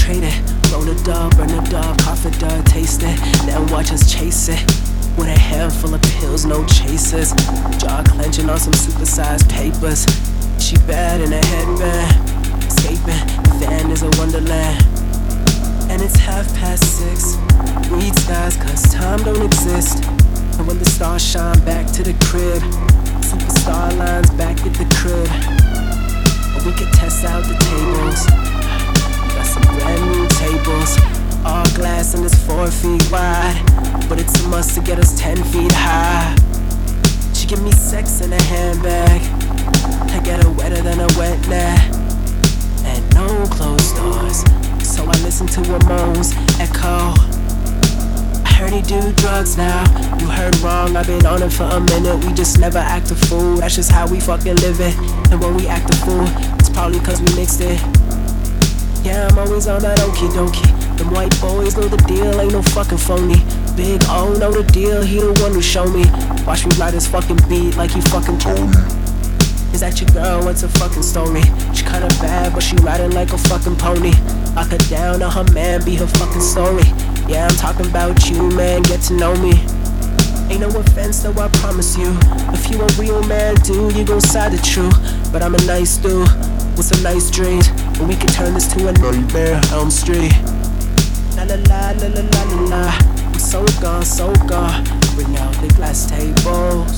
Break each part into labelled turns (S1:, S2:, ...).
S1: trade it. Roll the dub, burn the dub, cough it up, taste it. Then watch us chase it. With a handful of pills, no chasers. Jaw clenching on some supersized papers. She bad in a headband. Escaping, the van is a wonderland. And it's 6:30. Read skies, cause time don't exist. And when the stars shine back to the crib, superstar lines back at the crib. We could test out the tables. Got some brand new tables. All glass and it's 4 feet wide, but it's a must to get us 10 feet high. She give me sex in a handbag. I get her wetter than a wet nap. And no closed doors, so I listen to her moans echo. I heard he do drugs now. You heard wrong, I've been on it for a minute. We just never act a fool, that's just how we fucking live it. And when we act a fool, it's probably cause we mixed it. Yeah, I'm always on that okie dokie. Them white boys know the deal, ain't no fucking phony. Big O know the deal, he the one who show me. Watch me ride this fucking beat like he fucking told me. Is that your girl? What's a fucking story? She kinda bad, but she riding like a fucking pony. Lock her down on her man, be her fucking story. Yeah, I'm talking about you, man, get to know me. Ain't no offense though, I promise you. If you a real man, dude, you gon' side the truth. But I'm a nice dude with some nice dreams, and we can turn this to a nightmare, Elm Street. La la la la la la la la. I'm so gone. Bring out the glass tables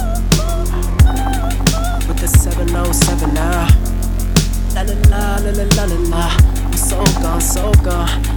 S1: with the 707 now. La la la la la la la la. I'm so gone.